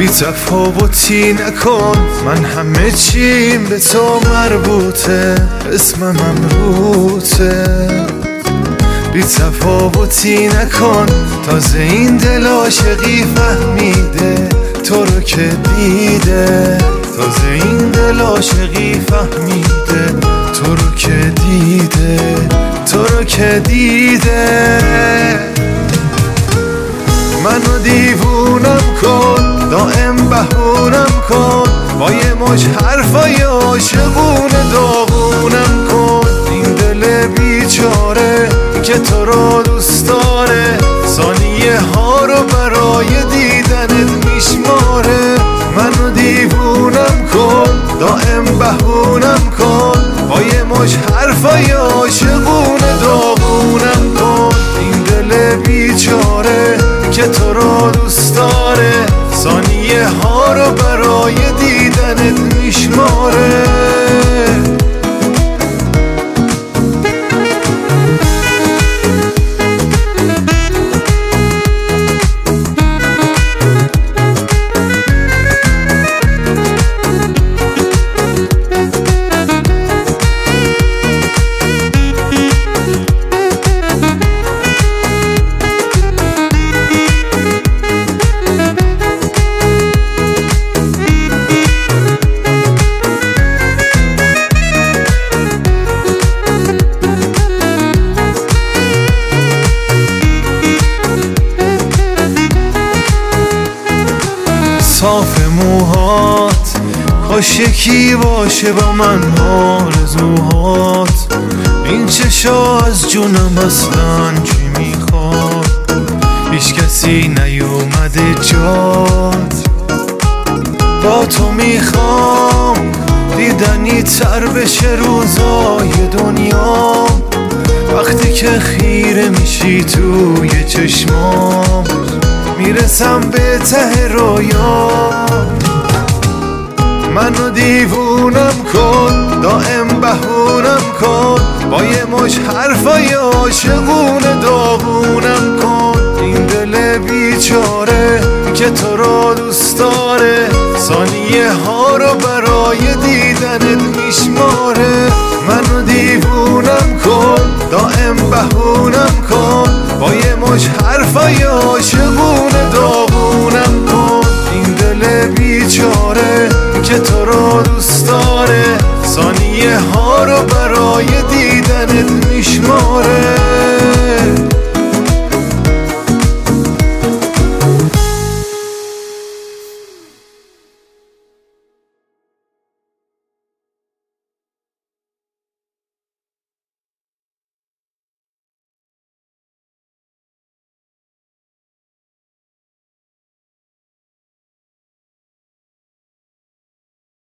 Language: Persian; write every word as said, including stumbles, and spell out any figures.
تفاوتی نکن، من همه چیم به تو مربوطه، اسمم امروته. بی تفاوتی نکن، تازه این دل عاشقی فهمیده تو رو که دیده، تازه این دل عاشقی فهمیده تو رو که دیده، تو رو که دیده. منو دیوونم کن، دائم بهونم کن، با یه مش حرفای عاشقونه داغونم کن. این دل بیچاره که تو رو دوست داره، ثانیه ها رو برای دیدنت میشماره. منو دیوونم کن، دائم بهونم کن، با یه مش حرفای عاشقونه داغونم کن. این دل بیچاره که تو رو دوست داره، ثانیه ها رو برای دیدنت میشماره. صاف موهات کاش یکی باشه با من آرزوهات. این چشا از جونم اصلا چی میخواد، هیچ کسی نیومده جات. با تو میخوام دیدنی تر بشه روزای دنیا، وقتی که خیره میشی توی چشمام میرسم به ته رویا. منو دیوونم کن، دائم بهونم کن، با یه مش حرفای عاشقونه داغونم کن. این دل بیچاره که تو رو دوست داره، ثانیه ها رو برای دیدنت میشماره. منو دیوونم کن، دائم بهونم کن، با یه مش حرفای عاشقونه داغونم کن. این دل بیچاره که تو رو دوست